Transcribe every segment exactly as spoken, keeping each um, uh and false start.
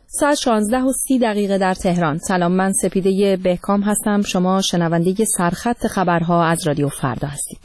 ساعت شانزده و سی دقیقه در تهران. سلام، من سپیده بهکام هستم. شما شنونده سرخط خبرها از رادیو فردا هستید.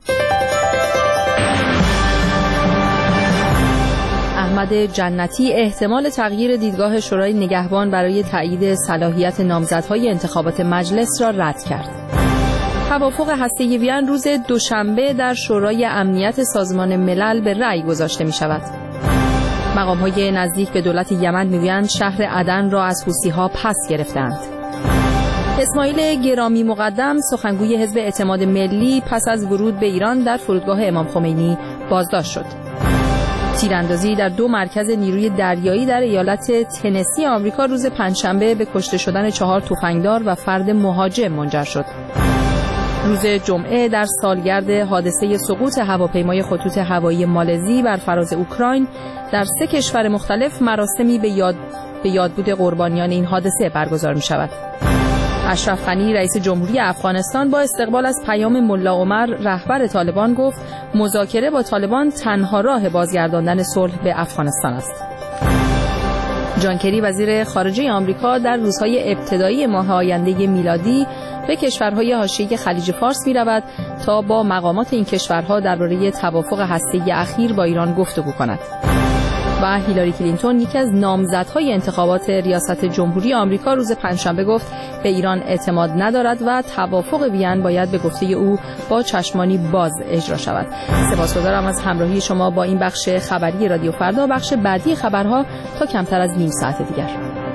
احمد جنتی احتمال تغییر دیدگاه شورای نگهبان برای تایید صلاحیت نامزدهای انتخابات مجلس را رد کرد. توافق هسته‌ای وین روز دوشنبه در شورای امنیت سازمان ملل به رأی گذاشته می شود. مقام‌های نزدیک به دولت یمن می‌گویند شهر عدن را از حوثی‌ها پس گرفتند. اسماعیل گرامی مقدم سخنگوی حزب اعتماد ملی پس از ورود به ایران در فرودگاه امام خمینی بازداشت شد. تیراندازی در دو مرکز نیروی دریایی در ایالت تنسی آمریکا روز پنجشنبه به کشته شدن چهار تفنگدار و فرد مهاجم منجر شد. روز جمعه در سالگرد حادثه سقوط هواپیمای خطوط هوایی مالزی بر فراز اوکراین در سه کشور مختلف مراسمی به یاد به یادبود قربانیان این حادثه برگزار می شود. اشرف غنی رئیس جمهوری افغانستان با استقبال از پیام ملا عمر رهبر طالبان گفت مذاکره با طالبان تنها راه بازگرداندن صلح به افغانستان است. جان کری وزیر خارجه آمریکا در روزهای ابتدایی ماه آینده میلادی به کشورهای حاشیه خلیج فارس می‌رود تا با مقامات این کشورها درباره توافق هسته‌ای اخیر با ایران گفتگو کند. و هیلاری کلینتون یکی از نامزدهای انتخابات ریاست جمهوری آمریکا روز پنجشنبه گفت به ایران اعتماد ندارد و توافق وین باید به گفته او با چشمانی باز اجرا شود. سپاسگزارم از همراهی شما با این بخش خبری رادیو فردا. بخش بعدی خبرها تا کمتر از نیم ساعت دیگر.